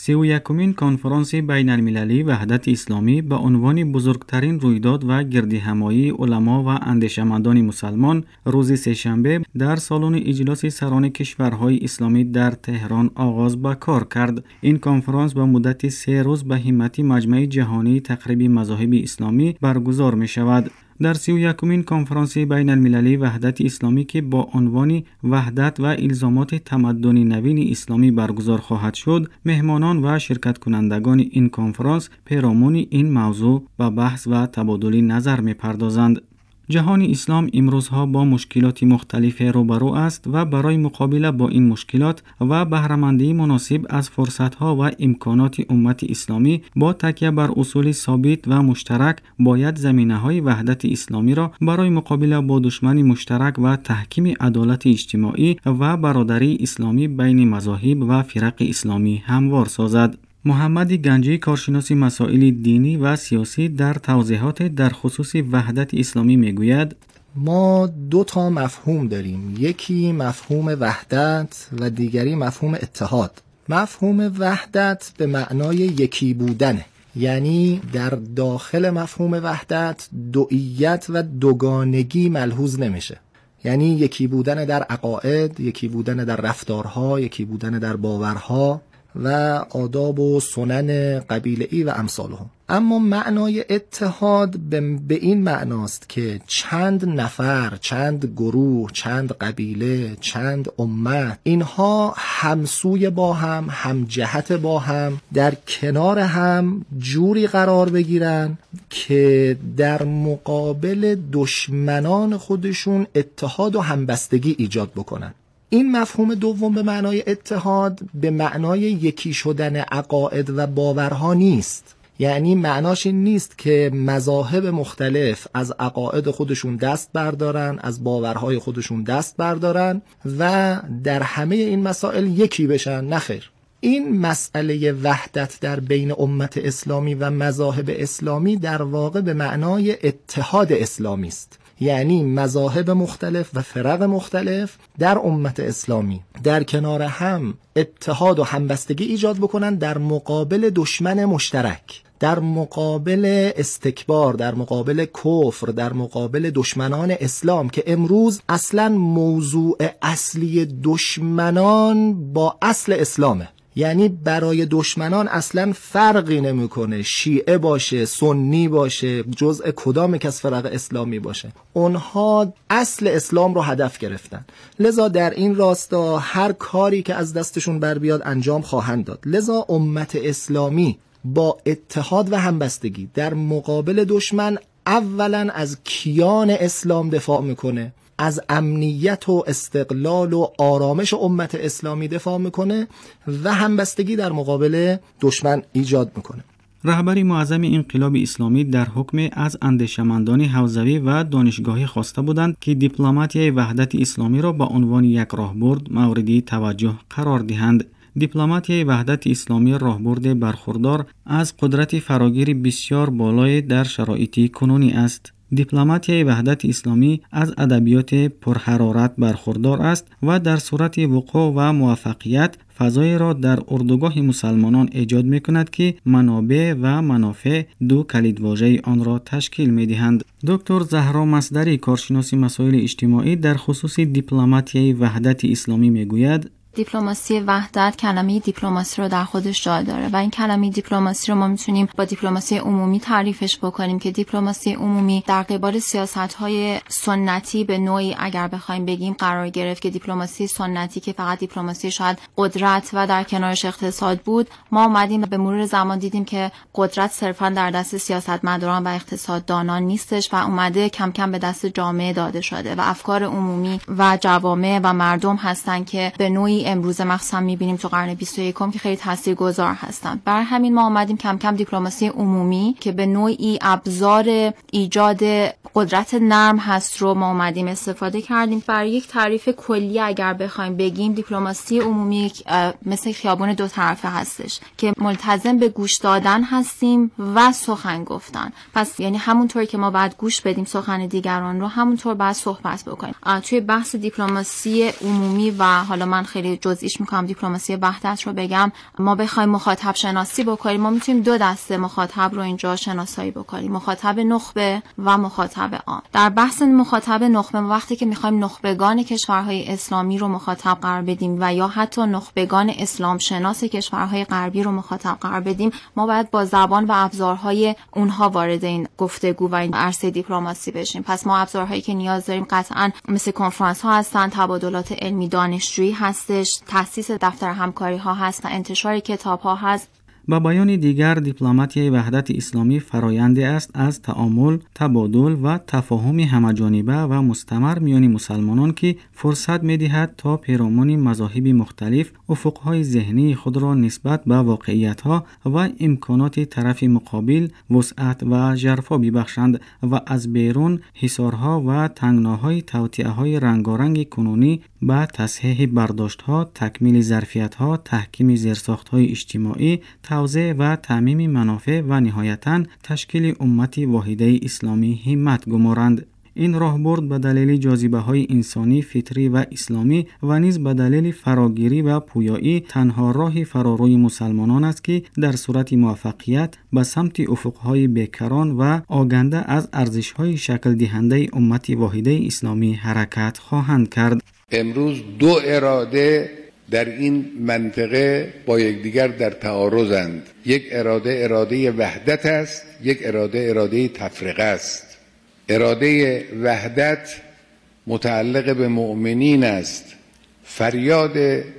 31مین کنفرانس بین المللی وحدت اسلامی به عنوان بزرگترین رویداد و گردهمایی علما و اندیشمندان مسلمان روز سه‌شنبه در سالن اجلاس سران کشورهای اسلامی در تهران آغاز به کار کرد. این کنفرانس به مدت 3 روز به همت مجمع جهانی تقریب مذاهب اسلامی برگزار می شود. در 31مین کنفرانس بین المللی وحدت اسلامی که با عنوان وحدت و الزامات تمدن نوین اسلامی برگزار خواهد شد، مهمانان و شرکت کنندگان این کنفرانس پیرامون این موضوع به بحث و تبادل نظر می‌پردازند. جهان اسلام امروزها با مشکلات مختلف روبرو است و برای مقابله با این مشکلات و بهره‌مندی مناسب از فرصت‌ها و امکانات امت اسلامی با تکیه بر اصول ثابت و مشترک باید زمینه‌های وحدت اسلامی را برای مقابله با دشمن مشترک و تحکیم عدالت اجتماعی و برادری اسلامی بین مذاهب و فرق اسلامی هموار سازد. محمد گنجی، کارشناس مسائل دینی و سیاسی، در توضیحات در خصوص وحدت اسلامی میگوید: ما 2 مفهوم داریم، یکی مفهوم وحدت و دیگری مفهوم اتحاد. مفهوم وحدت به معنای یکی بودنه، یعنی در داخل مفهوم وحدت دوئیت و دوگانگی ملحوظ نمیشه، یعنی یکی بودن در عقاید، یکی بودن در رفتارها، یکی بودن در باورها و آداب و سنن قبیله‌ای و امثالهم. اما معنای اتحاد به این معناست که چند نفر، چند گروه، چند قبیله، چند امت، اینها همسوی با هم، هم جهت با هم، در کنار هم جوری قرار بگیرن که در مقابل دشمنان خودشون اتحاد و همبستگی ایجاد بکنن. این مفهوم دوم به معنای اتحاد به معنای یکی شدن عقاید و باورها نیست. یعنی معناش این نیست که مذاهب مختلف از عقاید خودشون دست بردارن، از باورهای خودشون دست بردارن و در همه این مسائل یکی بشن. نخیر. این مسئله وحدت در امت امت اسلامی و مذاهب اسلامی در واقع به معنای اتحاد اسلامی است. یعنی مذاهب مختلف و فرق مختلف در امت اسلامی در کنار هم اتحاد و همبستگی ایجاد بکنن در مقابل دشمن مشترک، در مقابل استکبار، در مقابل کفر، در مقابل دشمنان اسلام که امروز اصلا موضوع اصلی دشمنان با اصل اسلامه. یعنی برای دشمنان اصلا فرقی نمیکنه شیعه باشه، سنی باشه، جزء کدام یک از فرق اسلامی باشه، اونها اصل اسلام رو هدف گرفتن. لذا در این راستا هر کاری که از دستشون بر بیاد انجام خواهند داد. لذا امت اسلامی با اتحاد و همبستگی در مقابل دشمن اولا از کیان اسلام دفاع میکنه، از امنیت و استقلال و آرامش امت اسلامی دفاع میکنه و همبستگی در مقابل دشمن ایجاد میکنه. رهبر معظم انقلاب اسلامی در حکم از اندیشمندان حوزوی و دانشگاهی خواسته بودند که دیپلماتیای وحدت اسلامی را به عنوان یک راهبرد موردی توجه قرار دهند. دیپلماتیای وحدت اسلامی راهبرد برخوردار از قدرت فراگیر بسیار بالای در شرایط کنونی است. دیپلماتیای وحدت اسلامی از ادبیات پرحرارت برخوردار است و در صورت وقوع و موفقیت فضای را در اردوگاه مسلمانان ایجاد می کند که منابع و منافع دو کلیدواژه آن را تشکیل می دهند. دکتر زهرا مصدری، کارشناس مسائل اجتماعی، در خصوص دیپلماتیای وحدت اسلامی می گوید: دیپلماسی وحدت کلمه دیپلماسی رو در خودش جا داره و این کلمه دیپلماسی رو ما میتونیم با دیپلماسی عمومی تعریفش بکنیم که دیپلماسی عمومی در قبال سیاست‌های سنتی به نوعی اگر بخوایم بگیم قرار گرفت که دیپلماسی سنتی که فقط دیپلماسی شاید قدرت و در کنارش اقتصاد بود، ما اومدیم به مرور زمان دیدیم که قدرت صرفاً در دست سیاستمداران و اقتصاددانان نیستش و اومده کم کم به دست جامعه داده شده و افکار عمومی و جوامع و مردم هستن که به نوعی امروز مخصوصا می‌بینیم تو قرن 21 که خیلی تاثیرگذار هستن. برای همین ما اومدیم کم کم دیپلماسی عمومی که به نوعی ابزار ایجاد قدرت نرم هست رو ما اومدیم استفاده کردیم. برای یک تعریف کلی اگر بخوایم بگیم، دیپلماسی عمومی مثل خیابون دو طرفه هستش که ملتزم به گوش دادن هستیم و سخن گفتن. پس یعنی همونطوری که ما باید گوش بدیم سخن دیگران رو، همونطور باید صحبت بکنیم. توی بحث دیپلماسی عمومی و حالا من خیلی خیلی جزئیش میکنم دیپلماسی وحدت رو بگم، ما بخوایم مخاطب شناسی بکنیم، ما میتونیم دو دسته مخاطب رو اینجا شناسایی بکنیم، مخاطب نخبه و مخاطب عام. در بحث مخاطب نخبه، وقتی که میخوایم نخبگان کشورهای اسلامی رو مخاطب قرار بدیم و یا حتی نخبگان اسلام شناس کشورهای غربی رو مخاطب قرار بدیم، ما باید با زبان و ابزارهای اونها وارد این گفتگو و این عرصه دیپلماسی بشیم. پس ما ابزارهایی که نیاز داریم قطعاً مثل کنفرانس ها هستن، تبادلات علمی دانشجویی هستش، تأسیس دفتر همکاری ها هست، انتشار کتاب ها هست. با بیان دیگر، دیپلماتی وحدت اسلامی فرایندی است از تعامل، تبادل و تفاهم همه‌جانبه و مستمر میان مسلمانان که فرصت می‌دهد تا پیرامون مذاهب مختلف افق‌های ذهنی خود را نسبت به واقعیت‌ها و امکانات طرف مقابل وسعت و ژرفا ببخشند و از بیرون حصارها و تنگناهای توطئه‌های رنگارنگ کنونی با تصحیح برداشت‌ها، تکمیل ظرفیت‌ها، تحکیم زیرساخت‌های اجتماعی، توزیع و تعمیم منافع و نهایتاً تشکیل امتی واحده اسلامی همت گمارند. این راهبرد به دلیل جاذبه‌های انسانی، فطری و اسلامی و نیز به دلیل فراگیری و پویایی تنها راه فراروی مسلمانان است که در صورت موفقیت به سمت افق‌های بیکران و آگنده از ارزش‌های شکل دهنده امت واحده اسلامی حرکت خواهند کرد. امروز دو اراده در این منطقه با یکدیگر در تعارضند. یک اراده وحدت است، یک اراده تفرقه است. اراده وحدت متعلق به مؤمنین است. فریاد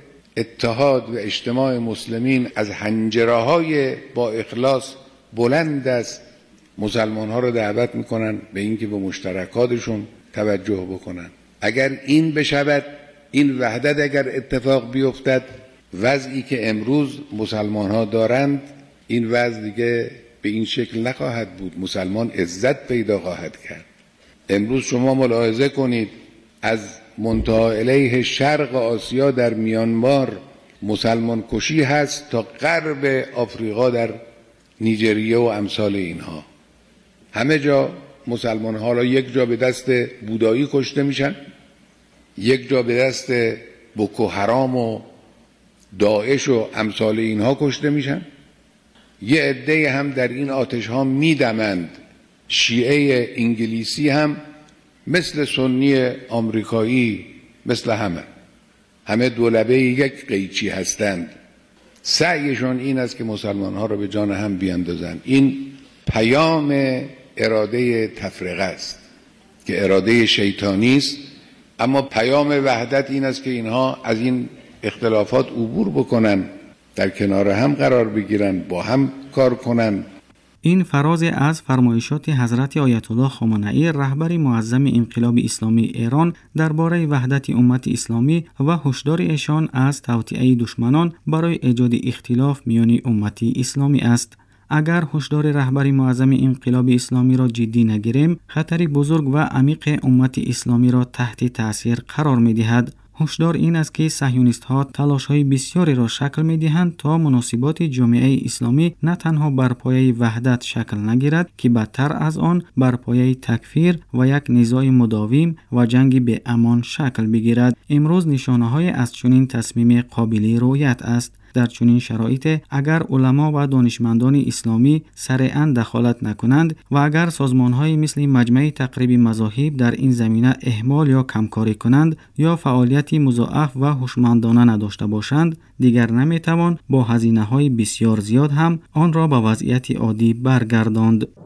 اتحاد و اجتماع مسلمین از حنجره‌های با اخلاص بلند است. مسلمان ها را دعوت میکنن به اینکه به مشترکاتشون توجه بکنن. اگر این بشود، این وحدت اگر اتفاق بیفتد، وضعی که امروز مسلمان ها دارند این وضع دیگه به این شکل نخواهد بود. مسلمان عزت پیدا خواهد کرد. امروز شما ملاحظه کنید از منتهی علیه شرق آسیا در میانمار مسلمان کشی هست تا غرب آفریقا در نیجریه و امثال اینها. همه جا مسلمان ها را یک جا به دست بودایی کشته میشن، یک جا به دست بوکو حرام و داعش و امثال اینها کشته میشن. یه عده هم در این آتش ها میدمند. شیعه انگلیسی هم مثل سنی آمریکایی، مثل همه دولبه یک قیچی هستند. سعیشون این است که مسلمان ها را به جان هم بیاندازند. این پیام اراده تفرقه است که اراده شیطانی است، اما پیام وحدت این است که اینها از این اختلافات عبور بکنن، در کنار هم قرار بگیرن، با هم کار کنن. این فراز از فرمایشات حضرت آیت الله خامنه‌ای رهبر معظم انقلاب اسلامی ایران درباره وحدت امت اسلامی و هشدار ایشان از توطئه دشمنان برای ایجاد اختلاف میان امت اسلامی است. اگر هشدار رهبر معظم انقلاب اسلامی را جدی نگیریم، خطری بزرگ و عمیق امت اسلامی را تحت تأثیر قرار می‌دهد. هشدار این است که صهیونیست‌ها تلاش‌های بسیاری را شکل می‌دهند تا مناسبات جامعه اسلامی نه تنها بر پایه وحدت شکل نگیرد که بدتر از آن بر پایه تکفیر و یک نزاع مداوم و جنگ به امان شکل بگیرد. امروز نشانه‌های از چنین تصمیم قابل رؤیت است. در چنین شرایط اگر علما و دانشمندان اسلامی سریعاً دخالت نکنند و اگر سازمان‌های مثل مجمع تقریب مذاهب در این زمینه اهمال یا کمکاری کنند یا فعالیتی مضاعف و هوشمندانه نداشته باشند، دیگر نمیتوان با هزینه‌های بسیار زیاد هم آن را به وضعیت عادی برگرداند.